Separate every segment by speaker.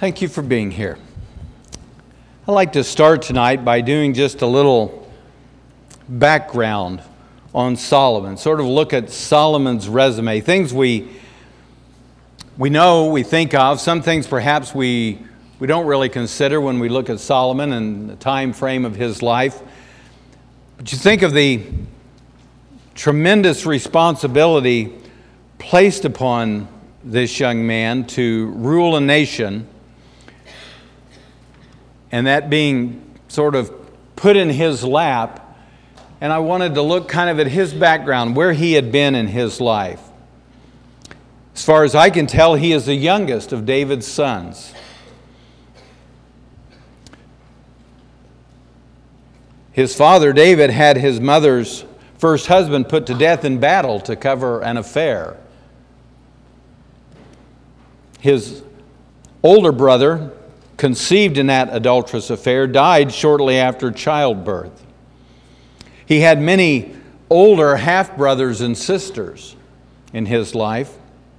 Speaker 1: Thank you for being here. I'd like to start tonight by doing just a little background on Solomon, sort of look at Solomon's resume, things we know, we think of, some things perhaps we don't really consider when we look at Solomon and the time frame of his life. But you think of the tremendous responsibility placed upon this young man to rule a nation, and that being sort of put in his lap. And I wanted to look kind of at his background, where he had been in his life. As far as I can tell, he is the youngest of David's sons. His father, David, had his mother's first husband put to death in battle to cover an affair. His older brother, conceived in that adulterous affair, died shortly after childbirth. He had many older half-brothers and sisters in his life.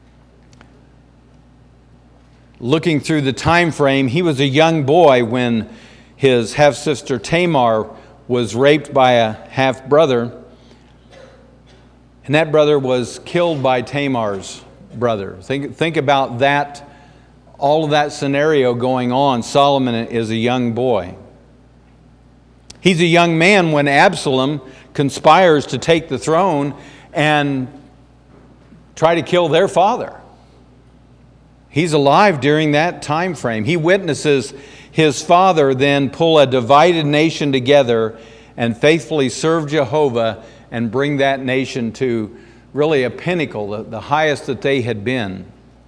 Speaker 1: Looking through the time frame, he was a young boy when his half-sister Tamar was raped by a half-brother, and that brother was killed by Tamar's brother. Think about that. All of that scenario going on. Solomon is a young boy. He's a young man when Absalom conspires to take the throne and try to kill their father. He's alive during that time frame. He witnesses his father then pull a divided nation together and faithfully serve Jehovah and bring that nation to really a pinnacle, the highest that they had been.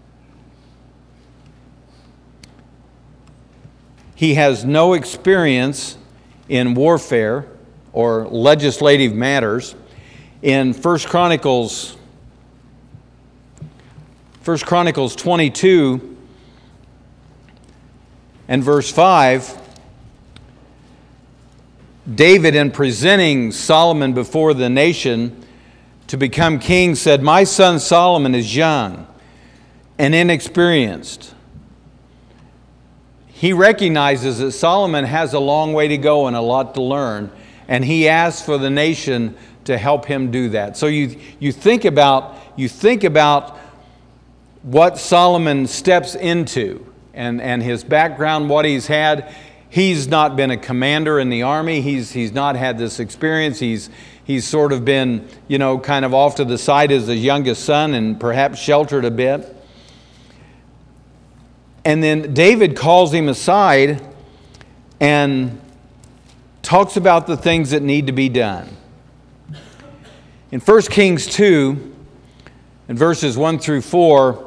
Speaker 1: He has no experience in warfare or legislative matters. In 1 Chronicles 22 and verse 5, David, in presenting Solomon before the nation to become king, said, "My son Solomon is young and inexperienced." He recognizes that Solomon has a long way to go and a lot to learn, and he asks for the nation to help him do that. So you think about what Solomon steps into and his background, what he's had. He's not been a commander in the army. He's not had this experience. He's sort of been, kind of off to the side as the youngest son and perhaps sheltered a bit. And then David calls him aside and talks about the things that need to be done. In 1 Kings 2, in verses 1 through 4,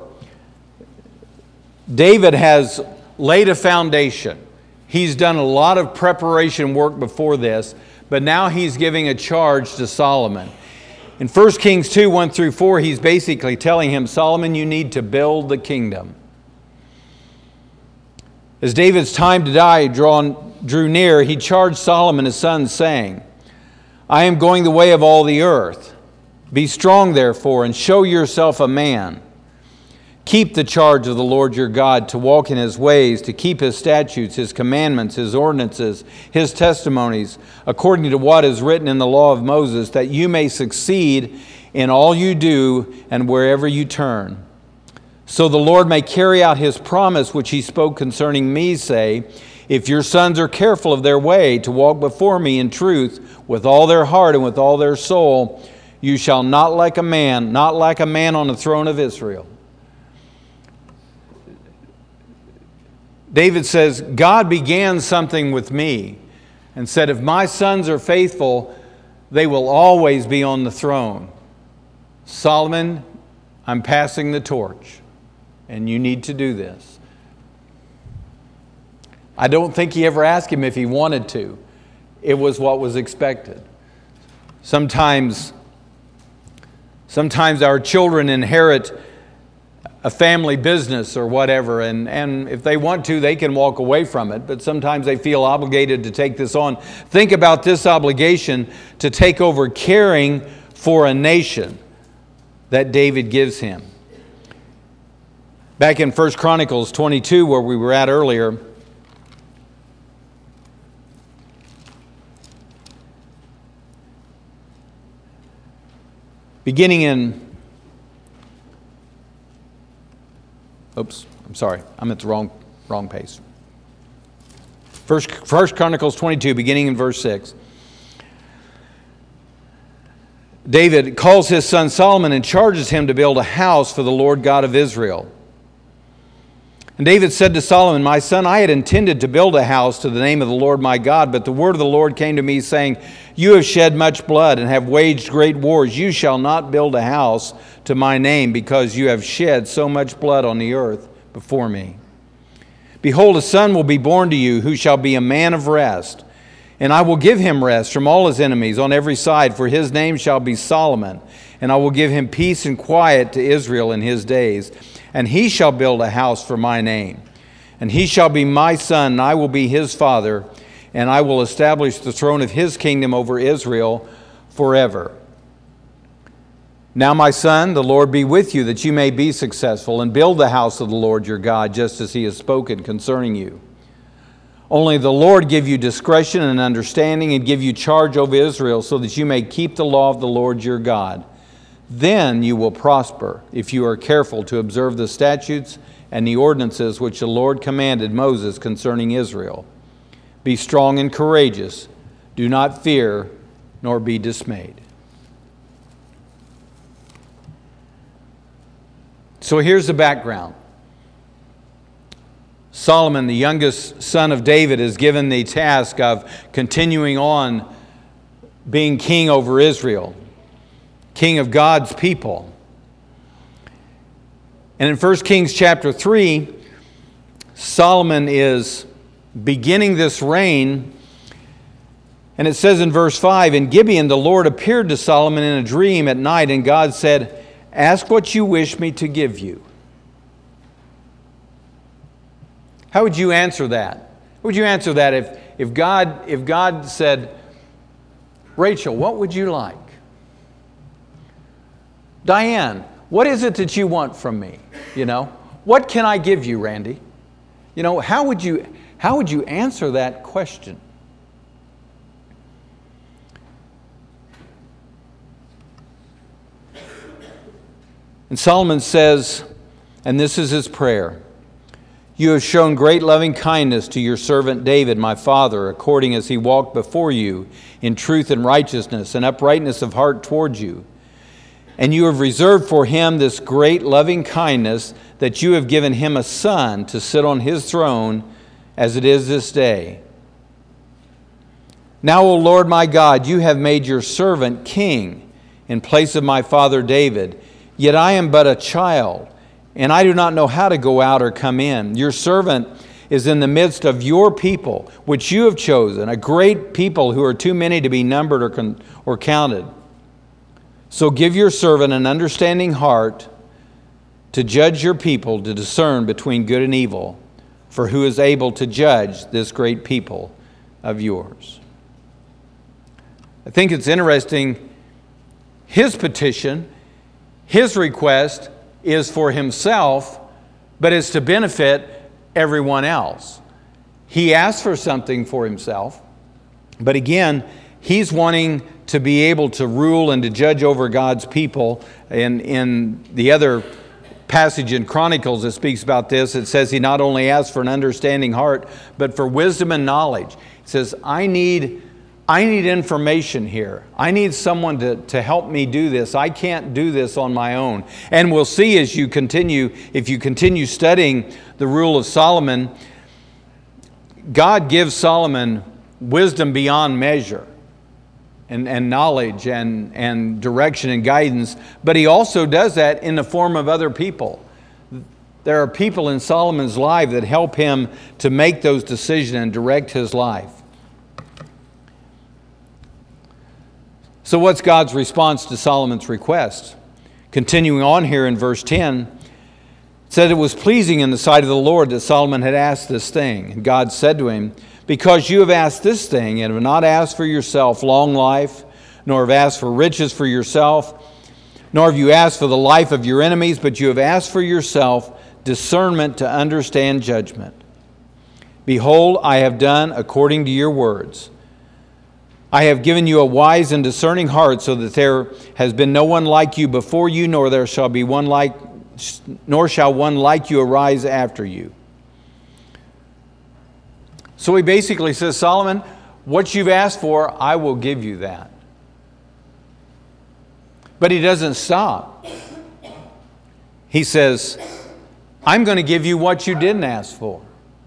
Speaker 1: David has laid a foundation. He's done a lot of preparation work before this, but now he's giving a charge to Solomon. In 1 Kings 2, 1 through 4, he's basically telling him, Solomon, you need to build the kingdom. As David's time to die drew near, he charged Solomon his son, saying, I am going the way of all the earth. Be strong, therefore, and show yourself a man. Keep the charge of the Lord your God, to walk in his ways, to keep his statutes, his commandments, his ordinances, his testimonies, according to what is written in the law of Moses, that you may succeed in all you do and wherever you turn. So the Lord may carry out his promise which he spoke concerning me, say, if your sons are careful of their way to walk before me in truth with all their heart and with all their soul, you shall not lack a man on the throne of Israel. David says, God began something with me and said, if my sons are faithful, they will always be on the throne. Solomon, I'm passing the torch. And you need to do this. I don't think he ever asked him if he wanted to. It was what was expected. Sometimes our children inherit a family business or whatever, and if they want to, they can walk away from it, but sometimes they feel obligated to take this on. Think about this obligation to take over caring for a nation that David gives him. Back in 1 Chronicles 22, where we were at earlier, beginning in, oops, I'm sorry, I'm at the wrong page. First Chronicles 22, beginning in verse 6. David calls his son Solomon and charges him to build a house for the Lord God of Israel. And David said to Solomon, "My son, I had intended to build a house to the name of the Lord my God, but the word of the Lord came to me, saying, You have shed much blood and have waged great wars. You shall not build a house to my name, because you have shed so much blood on the earth before me. Behold, a son will be born to you, who shall be a man of rest. And I will give him rest from all his enemies on every side, for his name shall be Solomon. And I will give him peace and quiet to Israel in his days. And he shall build a house for my name. And he shall be my son, and I will be his father. And I will establish the throne of his kingdom over Israel forever. Now, my son, the Lord be with you, that you may be successful, and build the house of the Lord your God, just as he has spoken concerning you. Only the Lord give you discretion and understanding, and give you charge over Israel, so that you may keep the law of the Lord your God. Then you will prosper, if you are careful to observe the statutes and the ordinances which the Lord commanded Moses concerning Israel. Be strong and courageous. Do not fear, nor be dismayed." So here's the background. Solomon, the youngest son of David, is given the task of continuing on being king over Israel, king of God's people. And in 1 Kings chapter 3, Solomon is beginning this reign, and it says in verse 5, "In Gibeon the Lord appeared to Solomon in a dream at night, and God said, 'Ask what you wish me to give you.'" How would you answer that? How would you answer that if God said, "Rachel, what would you like?" "Diane, what is it that you want from me? What can I give you, Randy?" How would you answer that question? And Solomon says, and this is his prayer, "You have shown great loving kindness to your servant David, my father, according as he walked before you in truth and righteousness and uprightness of heart towards you. And you have reserved for him this great loving kindness, that you have given him a son to sit on his throne as it is this day. Now, O Lord my God, you have made your servant king in place of my father David. Yet I am but a child, and I do not know how to go out or come in. Your servant is in the midst of your people, which you have chosen, a great people who are too many to be numbered or counted. So give your servant an understanding heart to judge your people, to discern between good and evil. For who is able to judge this great people of yours?" I think it's interesting. His petition, his request is for himself, but it's to benefit everyone else. He asked for something for himself, but again, he's wanting to be able to rule and to judge over God's people. In the other passage in Chronicles that speaks about this, it says he not only asked for an understanding heart, but for wisdom and knowledge. He says, I need information here. I need someone to help me do this. I can't do this on my own. And we'll see as you continue, if you continue studying the rule of Solomon, God gives Solomon wisdom beyond measure, and knowledge and direction and guidance, but he also does that in the form of other people. There are people in Solomon's life that help him to make those decisions and direct his life. So what's God's response to Solomon's request? Continuing on here in verse 10, it said, "It was pleasing in the sight of the Lord that Solomon had asked this thing. And God said to him, because you have asked this thing, and have not asked for yourself long life, nor have asked for riches for yourself, nor have you asked for the life of your enemies, but you have asked for yourself discernment to understand judgment. Behold, I have done according to your words. I have given you a wise and discerning heart, so that there has been no one like you before you, nor shall one like you arise after you. So he basically says, Solomon, what you've asked for, I will give you that. But he doesn't stop. He says, I'm going to give you what you didn't ask for.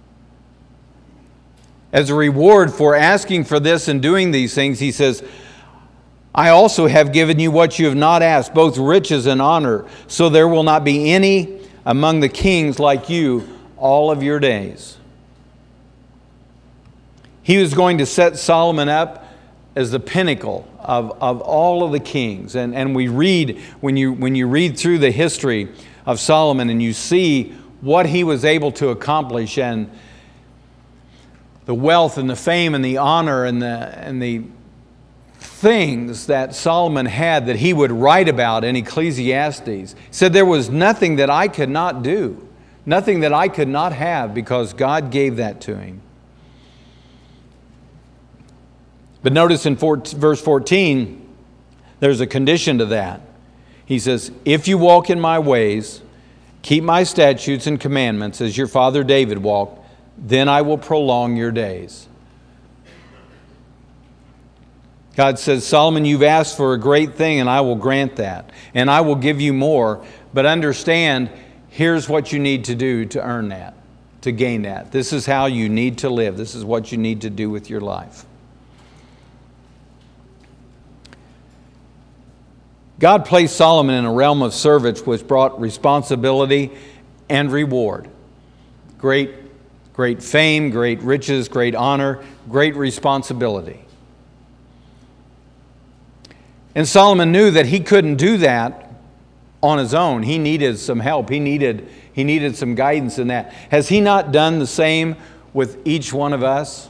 Speaker 1: As a reward for asking for this and doing these things, he says, I also have given you what you have not asked, both riches and honor, so there will not be any among the kings like you all of your days. He was going to set Solomon up as the pinnacle of all of the kings. And we read, when you read through the history of Solomon and you see what he was able to accomplish, and the wealth and the fame and the honor and the things that Solomon had that he would write about in Ecclesiastes. He said, there was nothing that I could not do, nothing that I could not have, because God gave that to him. But notice in verse 14, there's a condition to that. He says, if you walk in my ways, keep my statutes and commandments as your father David walked, then I will prolong your days. God says, Solomon, you've asked for a great thing, and I will grant that. And I will give you more. But understand, here's what you need to do to earn that, to gain that. This is how you need to live. This is what you need to do with your life. God placed Solomon in a realm of service which brought responsibility and reward. Great fame, great riches, great honor, great responsibility. And Solomon knew that he couldn't do that on his own. He needed some help. He needed some guidance in that. Has he not done the same with each one of us?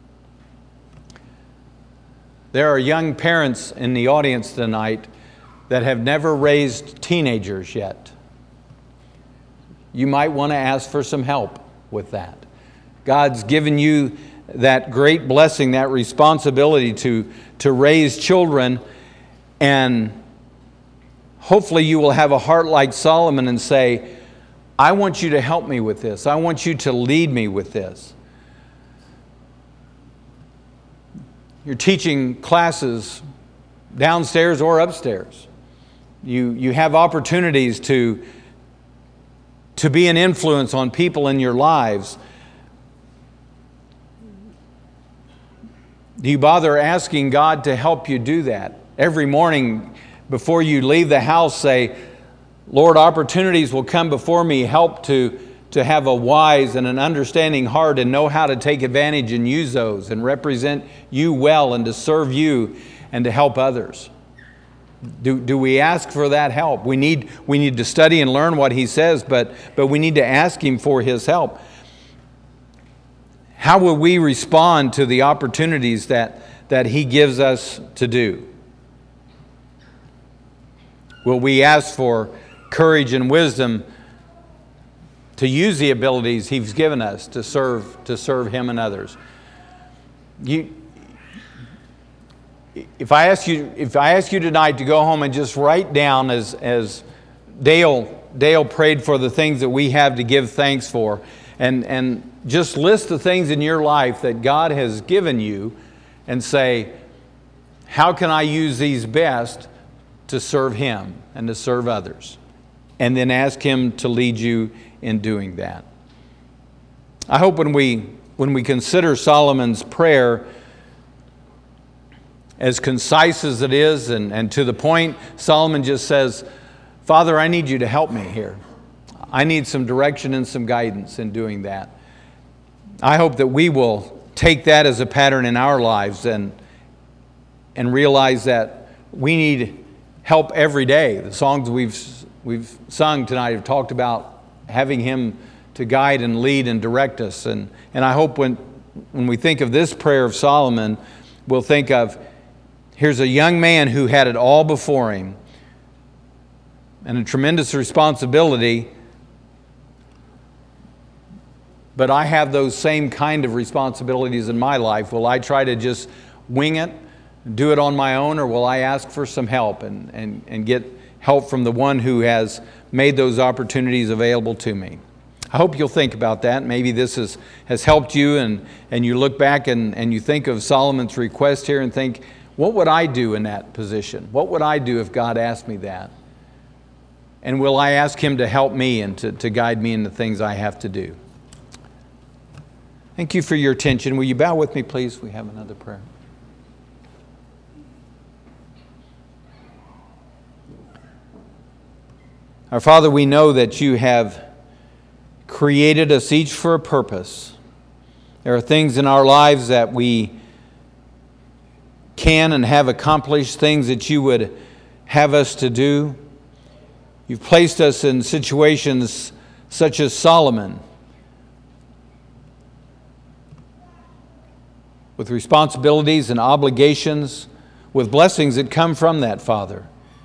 Speaker 1: There are young parents in the audience tonight that have never raised teenagers yet. You might want to ask for some help with that. God's given you that great blessing, that responsibility to raise children, and hopefully you will have a heart like Solomon and say, I want you to help me with this. I want you to lead me with this. You're teaching classes downstairs or upstairs. You have opportunities to be an influence on people in your lives. Do you bother asking God to help you do that? Every morning before you leave the house, say, Lord, opportunities will come before me. Help to have a wise and an understanding heart and know how to take advantage and use those and represent you well and to serve you and to help others. Do we ask for that help? We need to study and learn what he says, but we need to ask him for his help. How will we respond to the opportunities that he gives us to do? Will we ask for courage and wisdom to use the abilities he's given us to serve him and others? If I ask you tonight to go home and just write down, as Dale prayed for the things that we have to give thanks for, and just list the things in your life that God has given you and say, how can I use these best to serve him and to serve others? And then ask him to lead you in doing that. I hope when we consider Solomon's prayer, as concise as it is and to the point, Solomon just says, Father, I need you to help me here. I need some direction and some guidance in doing that. I hope that we will take that as a pattern in our lives and realize that we need help every day. The songs we've sung tonight have talked about having him to guide and lead and direct us. And I hope when we think of this prayer of Solomon, we'll think of, here's a young man who had it all before him and a tremendous responsibility, but I have those same kind of responsibilities in my life. Will I try to just wing it, do it on my own, or will I ask for some help and get help from the one who has made those opportunities available to me? I hope you'll think about that. Maybe this has helped you, and you look back and you think of Solomon's request here and think, what would I do in that position? What would I do if God asked me that? And will I ask Him to help me and to guide me in the things I have to do? Thank you for your attention. Will you bow with me, please? We have another prayer. Our Father, we know that you have created us each for a purpose. There are things in our lives that we can and have accomplished, things that you would have us to do. You've placed us in situations such as Solomon, with responsibilities and obligations, with blessings that come from that, Father.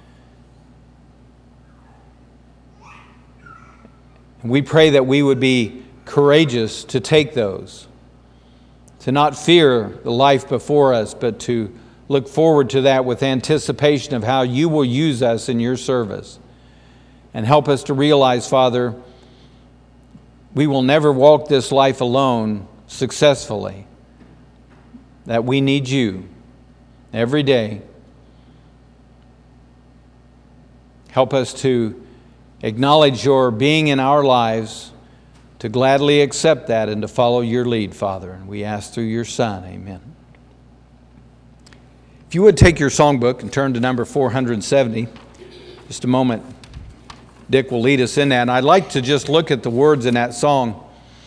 Speaker 1: And we pray that we would be courageous to take those, to not fear the life before us, but to look forward to that with anticipation of how you will use us in your service. And help us to realize, Father, we will never walk this life alone successfully, that we need you every day. Help us to acknowledge your being in our lives, to gladly accept that and to follow your lead, Father. And we ask through your Son, amen. If you would take your songbook and turn to number 470, just a moment. Dick will lead us in that. And I'd like to just look at the words in that song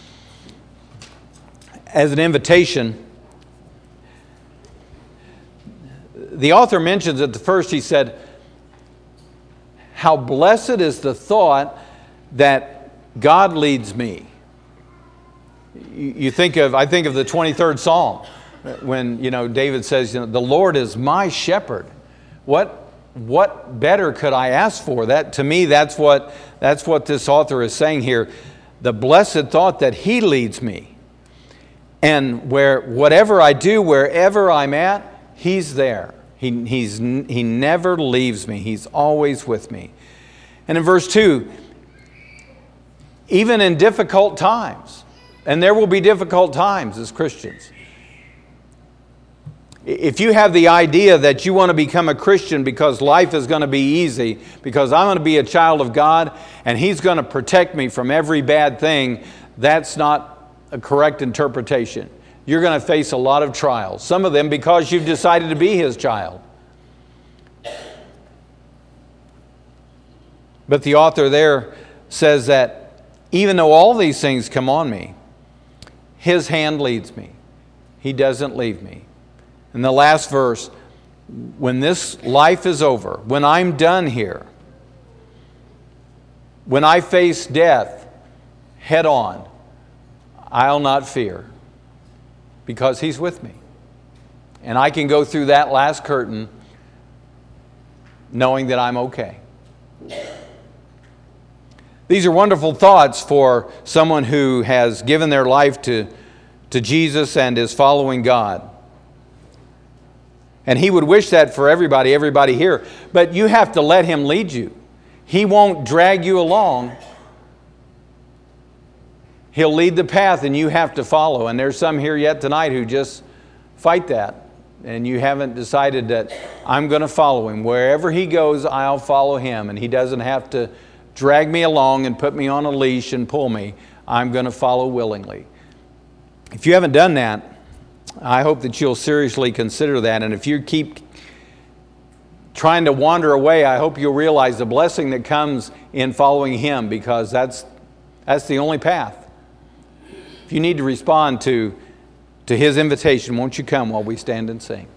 Speaker 1: as an invitation. The author mentions at the first, he said, how blessed is the thought that God leads me. I think of the 23rd Psalm when, David says, the Lord is my shepherd. What better could I ask for? That, to me, that's what this author is saying here. The blessed thought that He leads me. And whatever I do, wherever I'm at, He's there. He never leaves me. He's always with me. And in verse 2, even in difficult times, and there will be difficult times as Christians. If you have the idea that you want to become a Christian because life is going to be easy, because I'm going to be a child of God and He's going to protect me from every bad thing, that's not a correct interpretation. You're going to face a lot of trials. Some of them because you've decided to be His child. But the author there says that even though all these things come on me, His hand leads me. He doesn't leave me. In the last verse, when this life is over, when I'm done here, when I face death head on, I'll not fear, because He's with me. And I can go through that last curtain knowing that I'm okay. These are wonderful thoughts for someone who has given their life to Jesus and is following God. And he would wish that for everybody here. But you have to let Him lead you. He won't drag you along. He'll lead the path and you have to follow. And there's some here yet tonight who just fight that. And you haven't decided that I'm going to follow Him. Wherever He goes, I'll follow Him. And He doesn't have to drag me along and put me on a leash and pull me. I'm going to follow willingly. If you haven't done that, I hope that you'll seriously consider that. And if you keep trying to wander away, I hope you'll realize the blessing that comes in following Him, because that's the only path. If you need to respond to His invitation, won't you come while we stand and sing?